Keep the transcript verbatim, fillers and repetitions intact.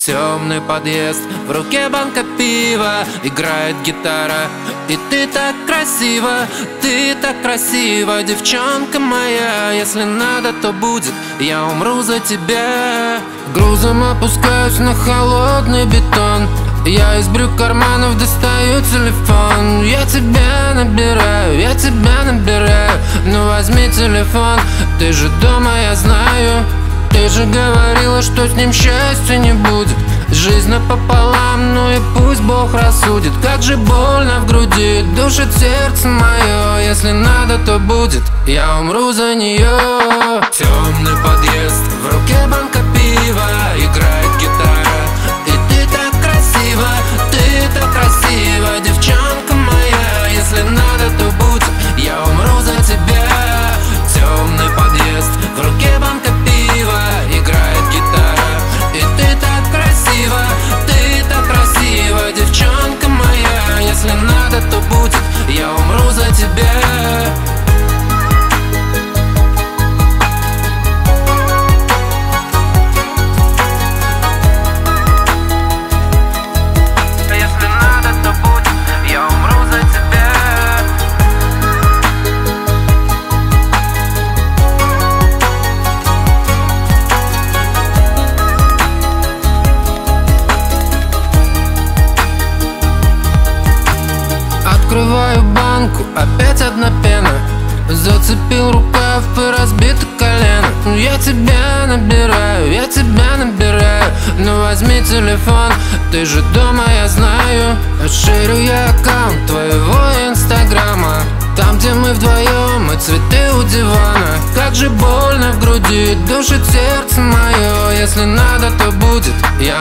Темный подъезд, в руке банка пива, играет гитара, и ты так красива, ты так красива, девчонка моя. Если надо, то будет, я умру за тебя. Грузом опускаюсь на холодный бетон, я из брюк карманов достаю телефон. Я тебя набираю, я тебя набираю, ну возьми телефон, ты же дома, я знаю. Ты же говорила, что с ним счастья не будет. Жизнь напополам, ну и пусть Бог рассудит. Как же больно в груди, душит сердце мое. Если надо, то будет, я умру за нее. Темный подъезд, в руке банка пива, играет гитара, и ты так красива, ты так красива, девчонка моя. Если надо, то будет, я умру за тебя. Темный подъезд, в руке банка пива, играет гитара, и ты так красива, ты так красива, девчонка моя. Если надо, то будет, я умру за тебя. Открываю банку, опять одна пена, зацепил рукав и разбито колено. Я тебя набираю, я тебя набираю, ну возьми телефон, ты же дома, я знаю. Расширю я аккаунт твоего инстаграма, там, где мы вдвоем, и цветы у дивана. Как же больно в груди, душит сердце мое. Если надо, то будет, я